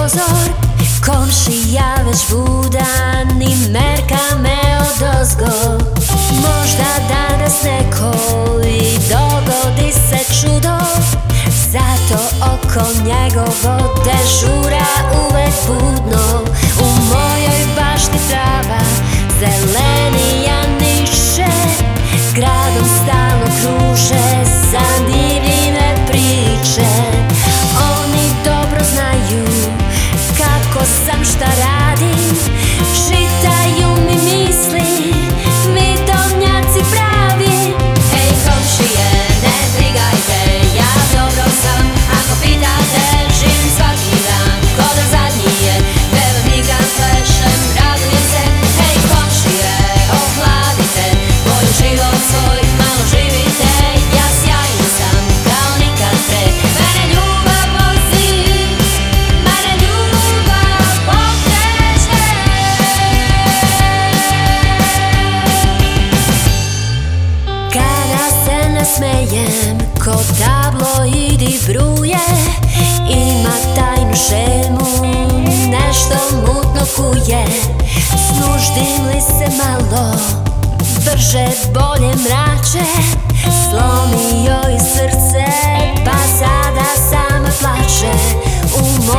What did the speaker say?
prozor, komšija već budan i merka me odozgo. Možda danas neko i dogodi se čudo, zato oko njegovo dežura uvek budno. U mojoj bašti trava zelenija niše, gradom stalno kruže zanimljive priče. Oni dobro znaju kako sam, šta radim, čitaju mi misli, vidovnjaci pravi. Ej komšije, ne brigajte, ja dobro sam. Ako pitate, živim svaki dan, ko da zadnji je. Pevam, igram, plešem, radujem se. Ej komšije, ohladite moj život svoj, malo živite. Ja sjajan sam kao nikad pre. Mene ljubav vozi, mene ljubav pokreće. Kada se nasmejem, ko tabloidi bruje, ima tajnu šemu, nešto mutno kuje. Snuždim li se malo, brže bolje mrače, slomio i srce, pa sada sama plače. U